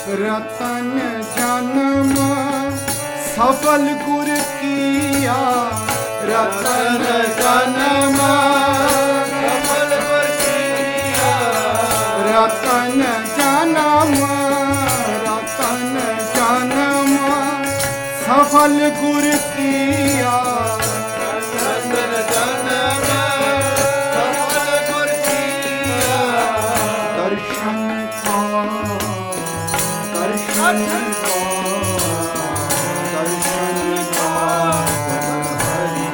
रतन जन्म सफल गुर किया, रतन जन्म सफल गुर किया, रतन जन्म सफल गुर किया, रतन जन्म सफल गुर किया, दर्शन का दर्शन का दर्शन का हरि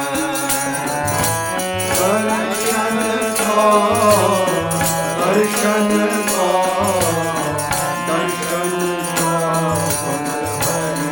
दर्शन का दर्शन का दर्शन का हरि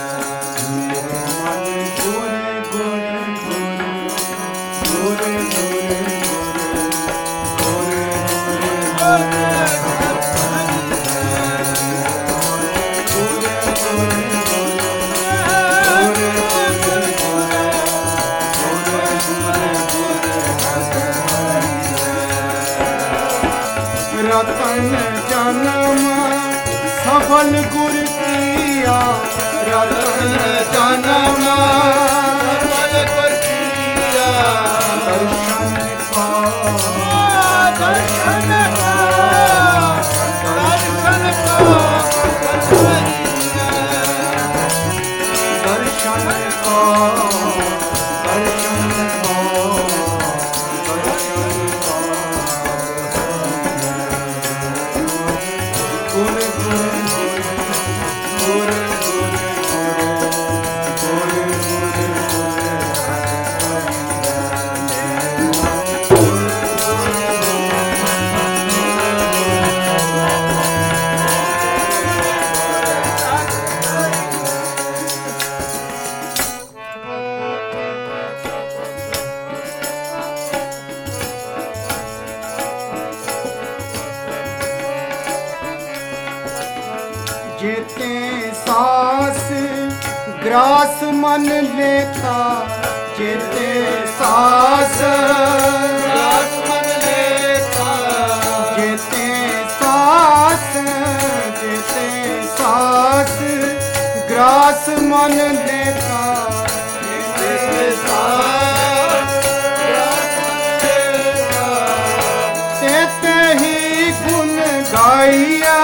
रतन जन्म सफल गुर किया, रतन जन्म सफल गुर किया, दर्शन का दर्शन का दर्शन का दर्शन का दर्शन का जेते सास ग्रास मन लेता, जेते सास ग्रास मन लेता, जेते सास ग्रास मन लेता, जेते सास ग्रास मन लेता, तेते ही गुण गाइया,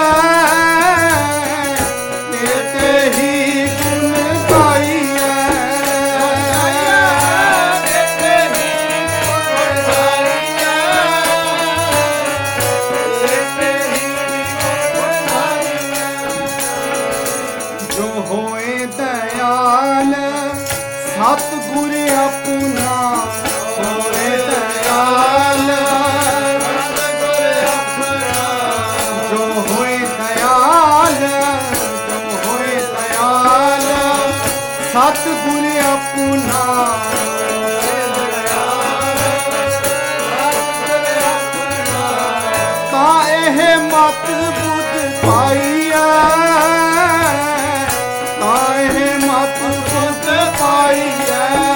सतगुर अपना होए दयाल, सतगुर अपना जो होए दयाल, जो होए दयाल, सतगुर अपना ता एह मत बुध पाइया, ता एह मत बुध पाइया,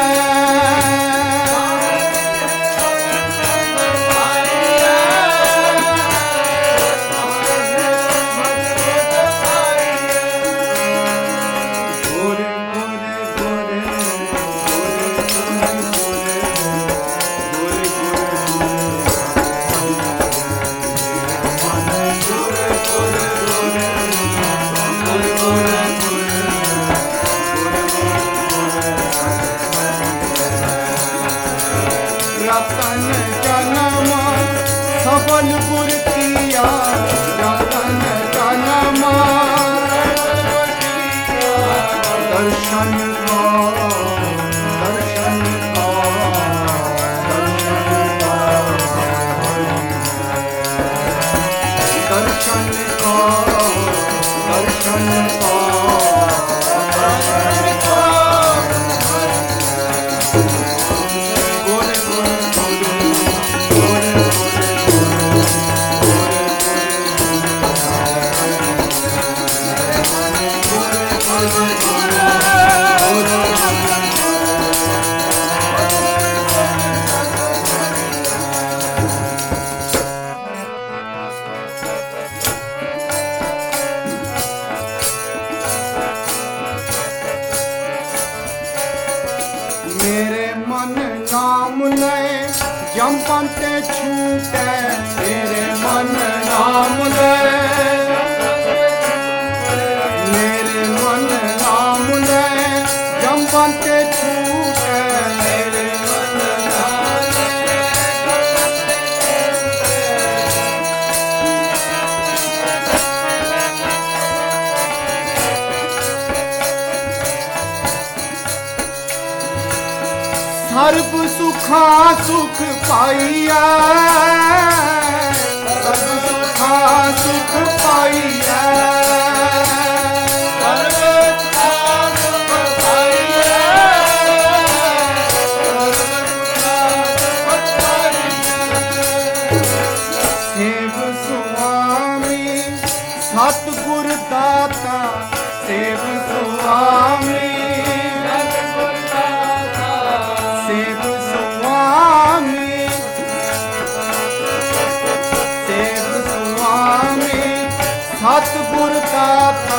रतन जन्म सफल गुर किया, रतन जन्म दर्शन का दर्शन का दर्शन का दर्शन का दर्शन का ਬੰਤੇ ਛੂਟੈ ਤੇਰੇ ਮਨ ਨਾਮ ਲੈ ਮੇਰੇ ਮਨ ਨਾਮ ਲੈ ਜਮ ਬੰਤੇ ਛੂਟੈ ਮੇਰੇ ਮਨ ਨਾਮ ਸਰਬ ਸੁਖਾ ਸੁਖ ਪਾਈਐ ਸਰਬ ਸੁਖਾ ਸੁਖ ਪਾਈਐ ਸਰਬ ਸੁਖਾ ਸੁਖ ਪਾਈਐ ਸਰਬ ਸੁਖਾ ਸੁਖ ਪਾਈਐ ਸੇਵ ਸੁਆਮੀ ਸਤਿਗੁਰ ਦਾਤਾ ਸੇਵ ਸੁਆਮੀ ਸੇਵ ਸੁਆਮੀ ਸੇਵ ਸੁਆਮੀ ਸਤਿਗੁਰ ਦਾਤਾ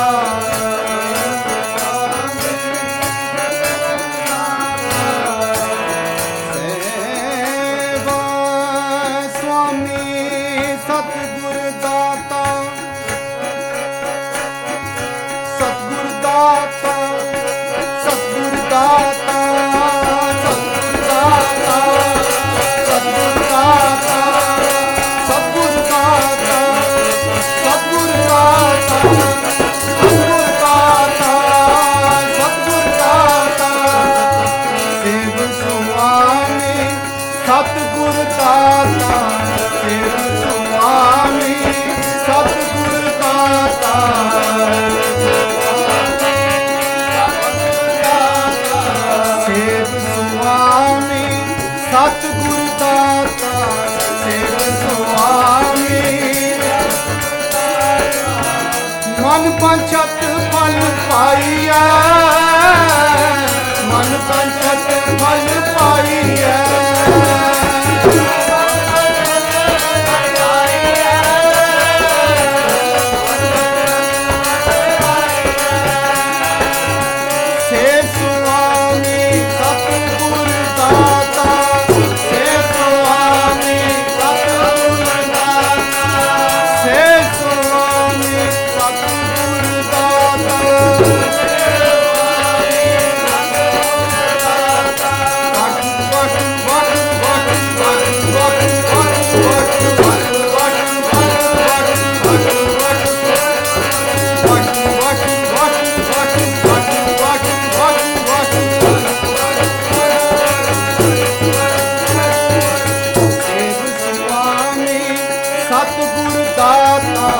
ਸੇਵਾ ਸੁਆਮੀ ਸਤਿਗੁਰ ਦਾਤਾ ਸਤਿਗੁਰ ਦਾਤਾ ਸਤਿਗੁਰ ਦਾਤਾ ਸਤਿਗੁਰ ਦਾਤਾ ਸੇਵ ਸੁਆਮੀ ਸਤਿਗੁਰ ਦਾਤਾ ਸੇਵ ਸੁਆਮੀ ਸਤਿਗੁਰ ਦਾਤਾ ਸੇਵ ਸੁਆਮੀ ਮਨ ਪੰਚਤ ਫਲ ਪਾਈਐ ਮਨ ਪੰਚਤ ਫਲ ਪਾਈਐ ਸਤਿਗੁਰ ਦਾਤਾ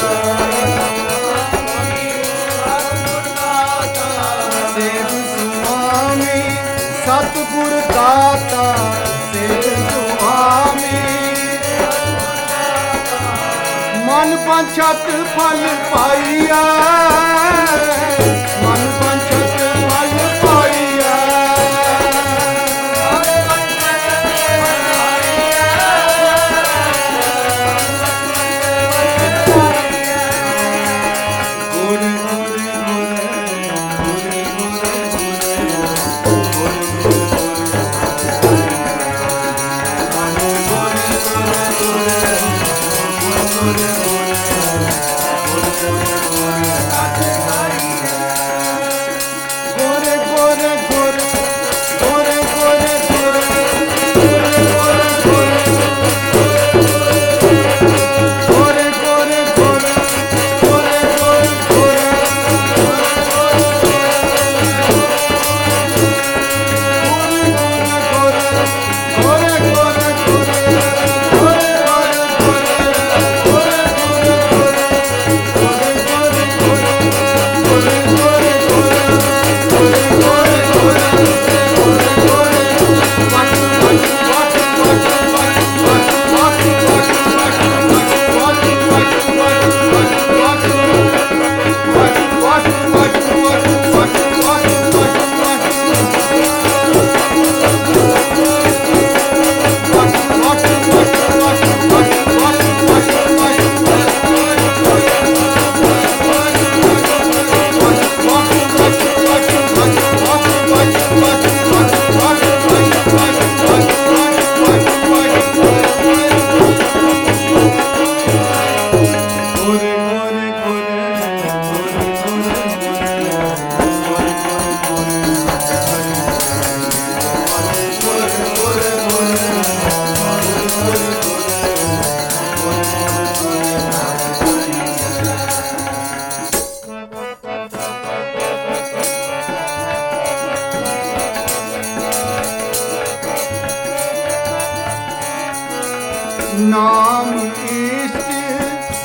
ਸੇਵ ਸੁਆਮੀ ਸਤਿਗੁਰ ਦਾਤਾ ਸੇਵ ਸੁਆਮੀ ਮਨ ਪੰਚਤ ਫਲ ਪਾਈਐ ਮਨ ਪੰਚਤ ਫਲ ਪਾਈਐ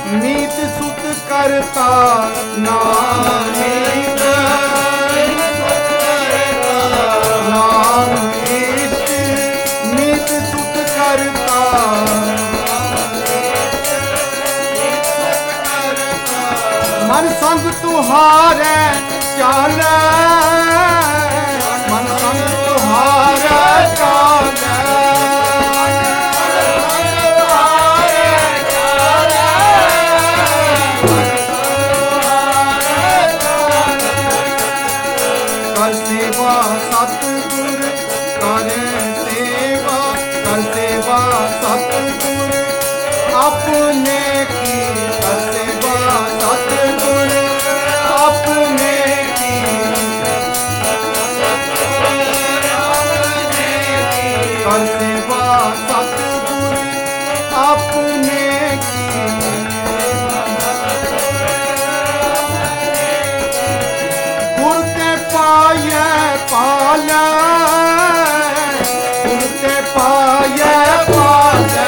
नीत सुत करता नाम नीत नाम नीत नीत सुत करता मन संग तुहारे चाले मन संग तुहारे चाले कर सेवा सतगुर करे सेवा कर सेवा सतगुर अपने की कर सेवा सतगुर अपने की कर सेवा सतगुर अपने की गुर के पाए पाले गुर के पाए पाले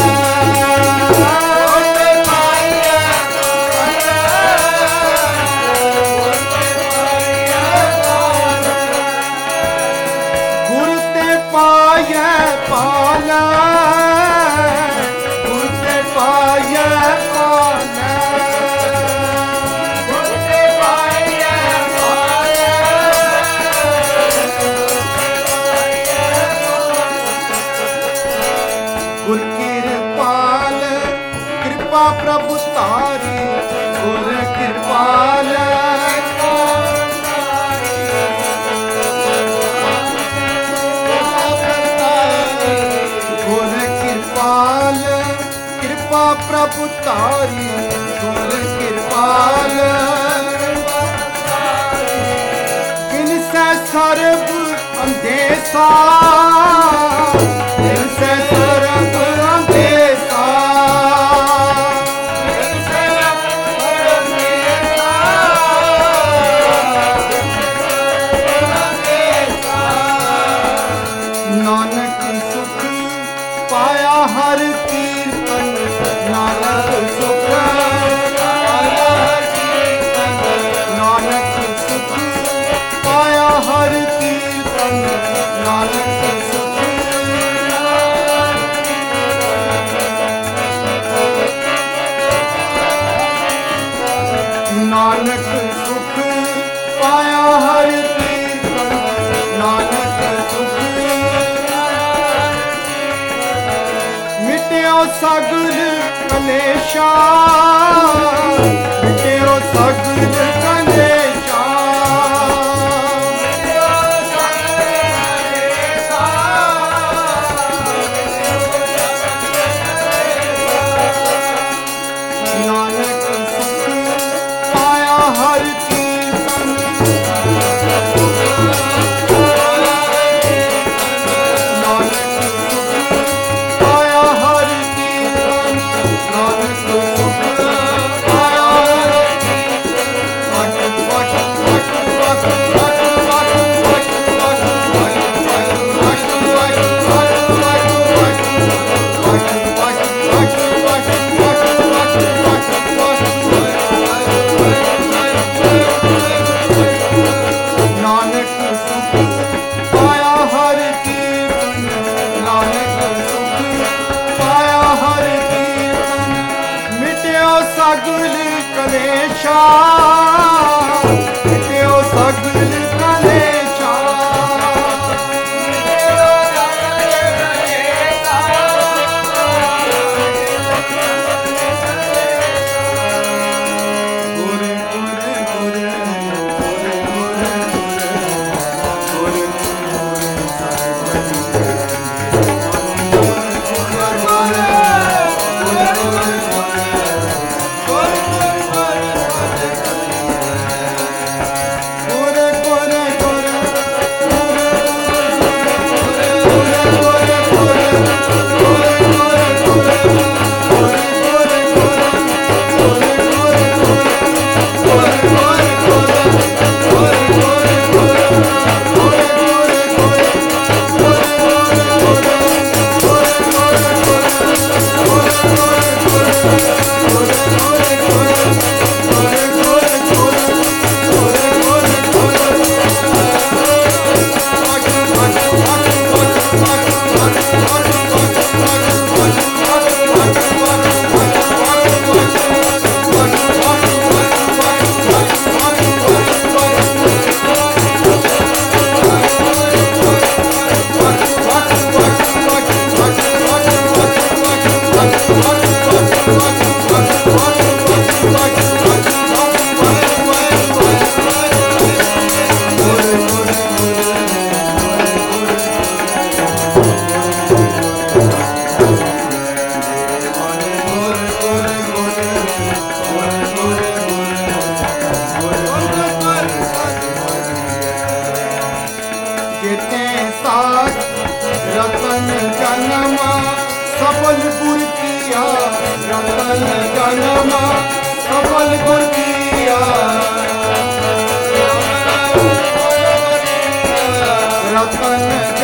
गुर ते पाए पाले गुर ते पाए पाले गुर कृपाल कृपा प्रभु तारी गुर कृपाल गुर कृपाल कृपा प्रभु तारी गुर कृपाल किनसे सर्व अंदेशा किनसे सर्व अंदेशा नानक सुख पाया हर कीर्तन नानक सुख पाया हर कीर्तन नानक सुख पाया हर कीर्तन नानक सुख नानक सुख पाया हर कीर्तन नानक सुख मिट्यो सगल कलेशा मिट्यो सगल कलेशा नानक सुख पाया हर कीर्तन नानक सुख पाया हर कीर्तन नानक सुख पाया हर नानक सुख पाया हर कीर्तन नानक सुख पाया हर कीर्तन मिट्यो सगल कलेशा मिट्यो सगल कलेशा गुर गुर गुर Ora ਰਤਨ ਜਨਮ ਸਫਲ ਗੁਰ ਕੀਆ ਰਤਨ